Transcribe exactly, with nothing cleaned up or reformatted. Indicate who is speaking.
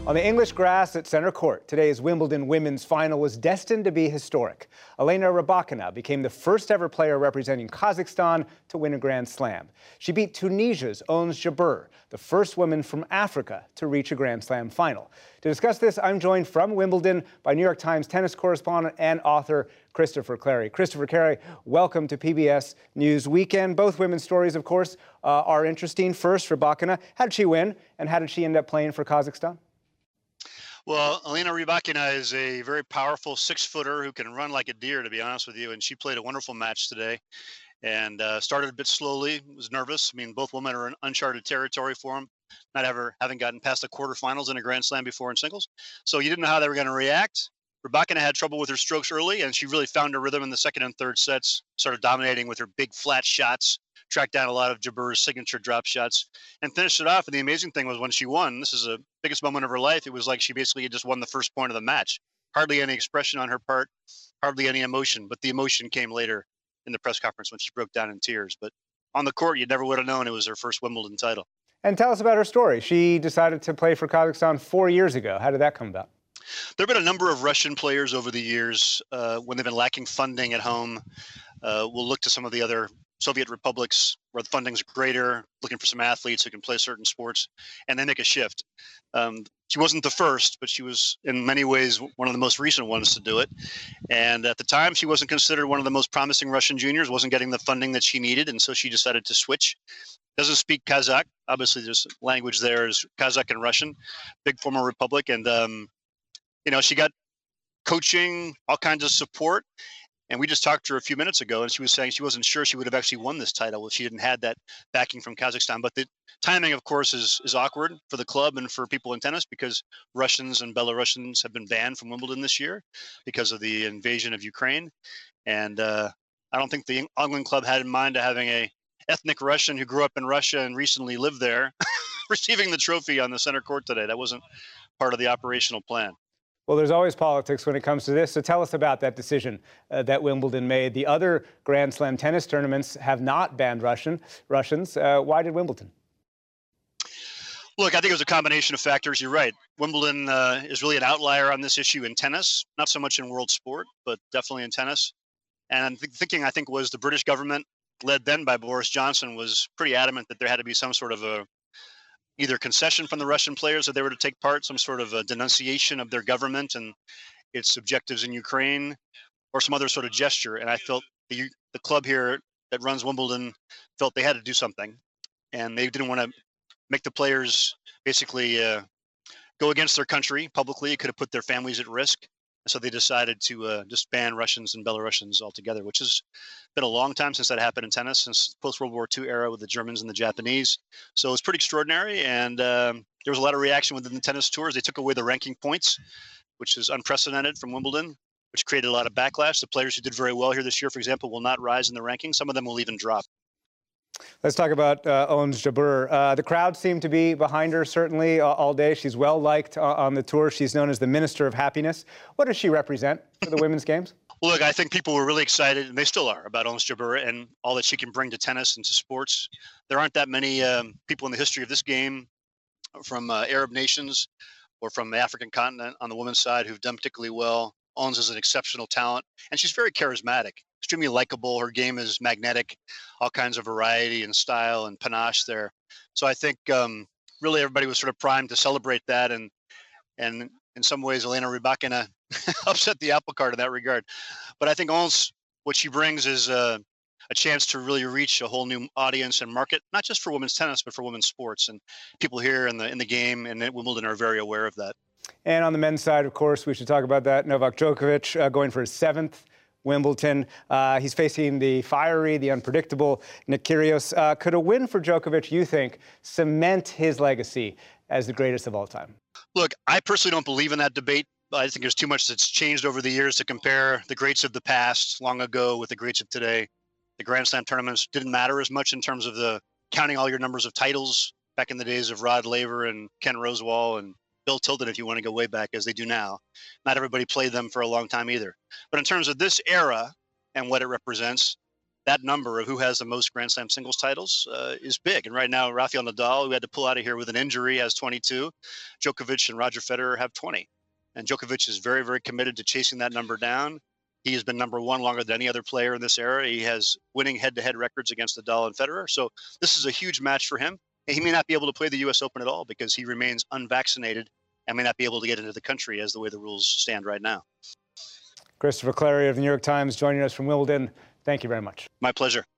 Speaker 1: On the English grass at center court, today's Wimbledon women's final was destined to be historic. Elena Rybakina became the first ever player representing Kazakhstan to win a Grand Slam. She beat Tunisia's Ons Jabeur, the first woman from Africa to reach a Grand Slam final. To discuss this, I'm joined from Wimbledon by New York Times tennis correspondent and author Christopher Clarey. Christopher Clarey, welcome to P B S News Weekend. Both women's stories, of course, uh, are interesting. First, Rybakina, how did she win, and how did she end up playing for Kazakhstan?
Speaker 2: Well, Elena Rybakina is a very powerful six-footer who can run like a deer, to be honest with you, and she played a wonderful match today and uh, started a bit slowly, was nervous. I mean, both women are in uncharted territory for them, not ever having gotten past the quarterfinals in a Grand Slam before in singles. So you didn't know how they were going to react. Rybakina had trouble with her strokes early, and she really found her rhythm in the second and third sets, started dominating with her big flat shots, tracked down a lot of Jabeur's signature drop shots, and finished it off. And the amazing thing was when she won, this is the biggest moment of her life, it was like she basically had just won the first point of the match. Hardly any expression on her part, hardly any emotion, but the emotion came later in the press conference when she broke down in tears. But on the court, you never would have known it was her first Wimbledon title.
Speaker 1: And tell us about her story. She decided to play for Kazakhstan four years ago. How did that come about?
Speaker 2: There have been a number of Russian players over the years uh, when they've been lacking funding at home. Uh, we'll look to some of the other Soviet republics where the funding's greater, looking for some athletes who can play certain sports, and they make a shift. Um, she wasn't the first, but she was in many ways one of the most recent ones to do it. And at the time, she wasn't considered one of the most promising Russian juniors, wasn't getting the funding that she needed, and so she decided to switch. Doesn't speak Kazakh. Obviously, there's language there is Kazakh and Russian, big former republic. And, um, you know, she got coaching, all kinds of support. And we just talked to her a few minutes ago, and she was saying she wasn't sure she would have actually won this title if she didn't had that backing from Kazakhstan. But the timing, of course, is is awkward for the club and for people in tennis because Russians and Belarusians have been banned from Wimbledon this year because of the invasion of Ukraine. And uh, I don't think the England club had in mind to having a ethnic Russian who grew up in Russia and recently lived there receiving the trophy on the center court today. That wasn't part of the operational plan.
Speaker 1: Well, there's always politics when it comes to this, so tell us about that decision uh, that Wimbledon made. The other Grand Slam tennis tournaments have not banned Russian Russians. Uh, why did Wimbledon?
Speaker 2: Look, I think it was a combination of factors. You're right. Wimbledon uh, is really an outlier on this issue in tennis, not so much in world sport, but definitely in tennis. And the thinking, I think, was the British government, led then by Boris Johnson, was pretty adamant that there had to be some sort of a either concession from the Russian players that they were to take part, some sort of a denunciation of their government and its objectives in Ukraine, or some other sort of gesture. And I felt the the club here that runs Wimbledon felt they had to do something, and they didn't want to make the players basically uh, go against their country publicly. It could have put their families at risk. So they decided to uh, just ban Russians and Belarusians altogether, which has been a long time since that happened in tennis, since post-World War Two era with the Germans and the Japanese. So it's pretty extraordinary, and um, there was a lot of reaction within the tennis tours. They took away the ranking points, which is unprecedented from Wimbledon, which created a lot of backlash. The players who did very well here this year, for example, will not rise in the rankings. Some of them will even drop.
Speaker 1: Let's talk about uh, Ons Jabeur. Uh, the crowd seemed to be behind her, certainly, uh, all day. She's well-liked uh, on the tour. She's known as the Minister of Happiness. What does she represent for the women's games?
Speaker 2: Well, look, I think people were really excited, and they still are, about Ons Jabeur and all that she can bring to tennis and to sports. There aren't that many um, people in the history of this game from uh, Arab nations or from the African continent on the women's side who've done particularly well. Ons is an exceptional talent, and she's very charismatic, extremely likable. Her game is magnetic, all kinds of variety and style and panache there. So I think um, really everybody was sort of primed to celebrate that, and and in some ways Elena Rybakina upset the apple cart in that regard. But I think Ons, what she brings is uh, a chance to really reach a whole new audience and market, not just for women's tennis, but for women's sports. And people here in the in the game and at Wimbledon are very aware of that.
Speaker 1: And on the men's side, of course, we should talk about that. Novak Djokovic uh, going for his seventh Wimbledon. Uh, he's facing the fiery, the unpredictable Nick Kyrgios. Uh, could a win for Djokovic, you think, cement his legacy as the greatest of all time?
Speaker 2: Look, I personally don't believe in that debate. I think there's too much that's changed over the years to compare the greats of the past long ago with the greats of today. The Grand Slam tournaments didn't matter as much in terms of the counting all your numbers of titles back in the days of Rod Laver and Ken Rosewall and Bill Tilden, if you want to go way back, as they do now. Not everybody played them for a long time either. But in terms of this era and what it represents, that number of who has the most Grand Slam singles titles uh, is big. And right now, Rafael Nadal, who had to pull out of here with an injury, has twenty-two. Djokovic and Roger Federer have twenty. And Djokovic is very, very committed to chasing that number down. He has been number one longer than any other player in this era. He has winning head-to-head records against Nadal and Federer. So this is a huge match for him. And he may not be able to play the U S Open at all because he remains unvaccinated and may not be able to get into the country as the way the rules stand right now.
Speaker 1: Christopher Clarey of the New York Times joining us from Wimbledon. Thank you very much.
Speaker 2: My pleasure.